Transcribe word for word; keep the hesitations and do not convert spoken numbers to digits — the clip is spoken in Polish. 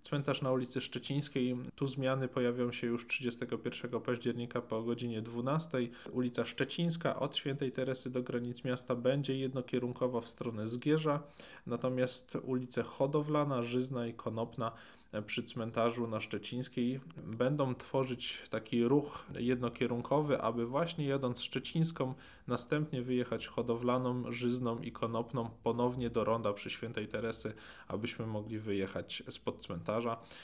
cmentarz na ulicy Szczecińskiej. Tu zmiany pojawią się już trzydziestego pierwszego października po godzinie dwunastej. Ulica Szczecińska od Świętej Teresy do granic miasta będzie jednokierunkowo w stronę Zgierza, natomiast ulice Hodowlana, Żyzna i Konopna przy cmentarzu na Szczecińskiej będą tworzyć taki ruch jednokierunkowy, aby właśnie jadąc Szczecińską następnie wyjechać Hodowlaną, Żyzną i Konopną ponownie do ronda przy Świętej Teresy, abyśmy mogli wyjechać spod cmentarza.